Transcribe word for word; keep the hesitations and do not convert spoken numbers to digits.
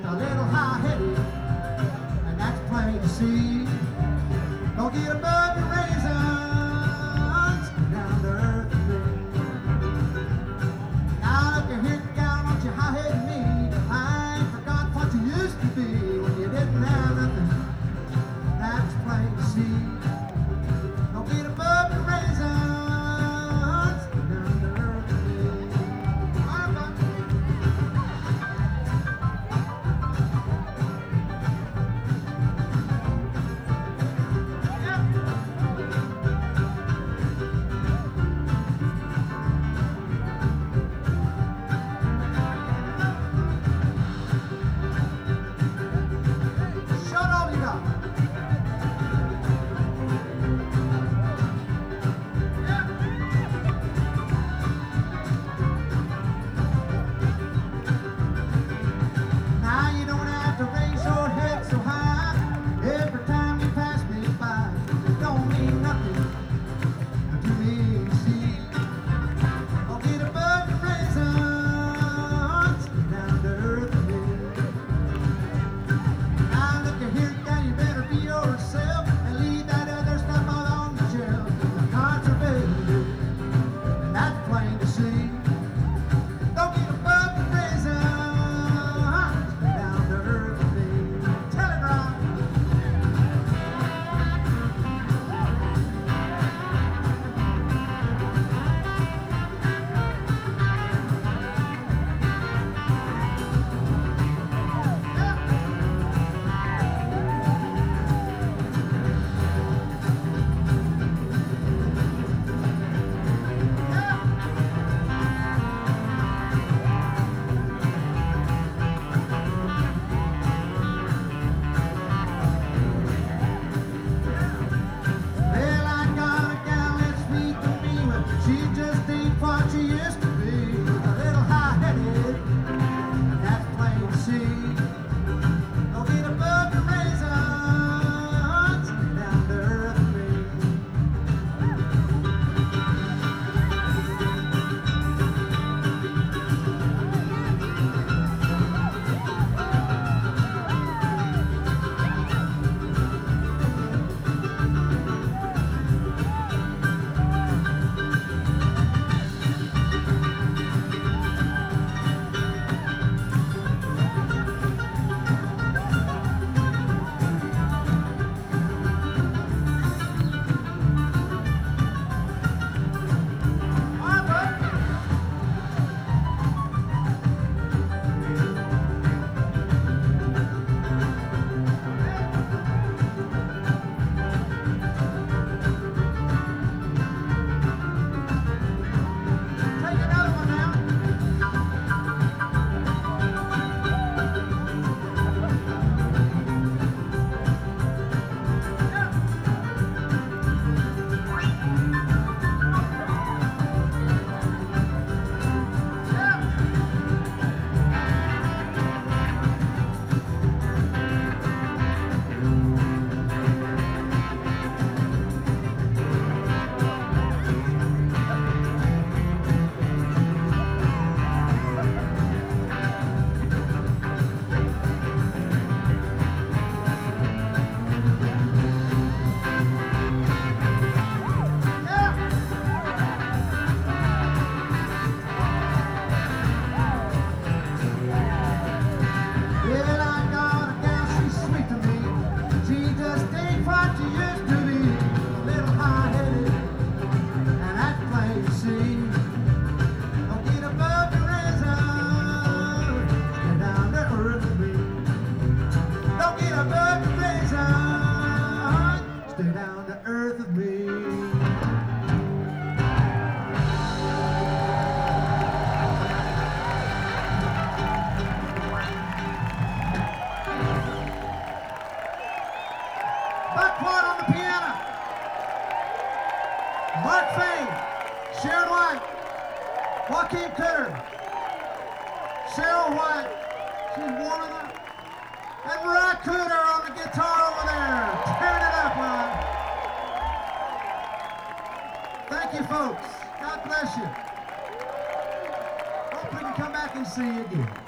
a little high-headed, and that's plain to see. Don't get above your raisins, down to earth with me. Now look here, gal, don't you high-headed me. I ain't forgot what you used to be when you didn't have nothing. That's plain to see. Don't get above your raisins, down to earth with me. All right, shut all you got. Now you don't have to raise your head so high every time you pass me by. It don't mean nothing to me, see. Don't get above your raisins, down to earth again. Now look at here, guy, you better be yourself and leave that other stuff out on the shelf. You're contraband, and that's plain to see. Don't get above your raisins, down to earth with me. Tell it right. Well, I got a gal that's sweet to me, but she just ain't what she used to be. A little high-headed, and that's plain to see. Don't get above your raisins, down to earth with me. All right, bud. Take another one now. Well, I got a gal, she's sweet to me. She just ain't what she used to be. A little high-headed, and that's plain to see. Don't get above your raisins, stay down to earth with me. Don't get above your raisins, stay down to earth with me. Buckhorn on the piano. Mark Fane, Sharon White, Joaquin Cutter, Cheryl White, she's warming up, and Mariah Cooter on the guitar over there, tearing it up, Ron. Thank you, folks. God bless you. Hope we can come back and see you again.